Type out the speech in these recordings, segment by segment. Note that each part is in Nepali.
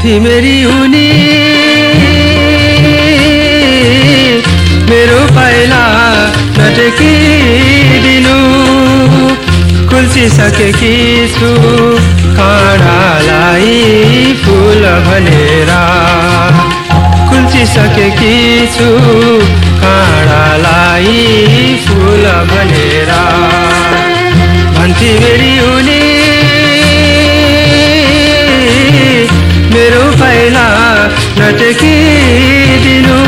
भन्थी मेरी उनी मेरो पाइला नटेकिदिनु कुल्चिसकेकी छु काँडालाई फूल भनेर कुल्चिसकेकी छु काँडालाई फूल भनेर भन्थी मेरी उनी मेरो पाइला नटेकिदिनु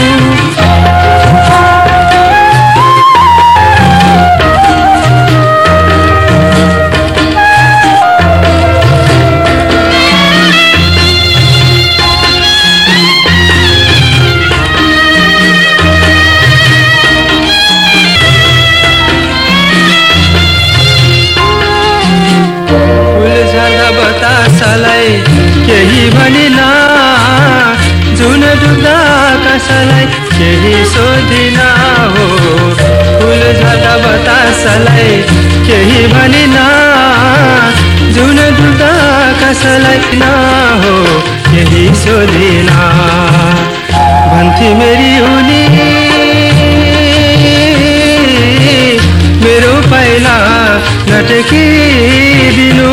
बतासलाई केही भनिन जुन डुब्दा आकाशलाई केही सोधिन हो फुल झर्दा बतासलाई केही भनिन जुन डुब्दा आकाशलाई न हो केही सोधिन भन्थी मेरी उनी मेरो पाइला नटेकिदिनु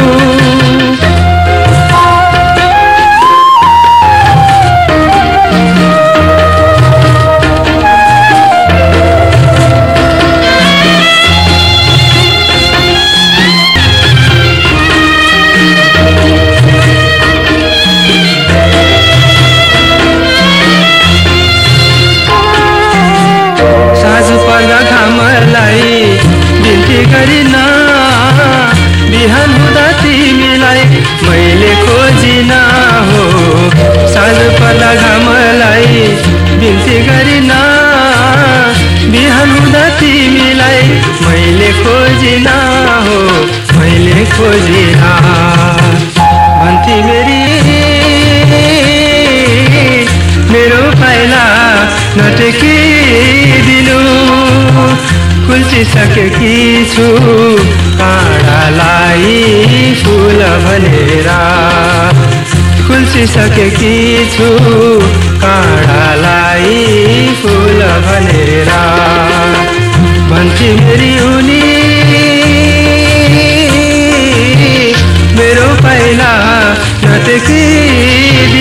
बिन्ती गरिन बिहान हुँदा तिमीलाई मैले खोजिन हो साँझ पर्दा घामलाई बिन्ती गरिन बिहान हुँदा तिमीलाई मैले खोजिन हो मैले खोजिन भन्थी मेरी मेरो पाइला नटेकिदिनु कुल्चिसकेकी छु काँडालाई फूल भनेर कुल्चिसकेकी छु काँडालाई फूल भनेर भन्थी मेरी उनी मेरो पाइला नटेकिदिनु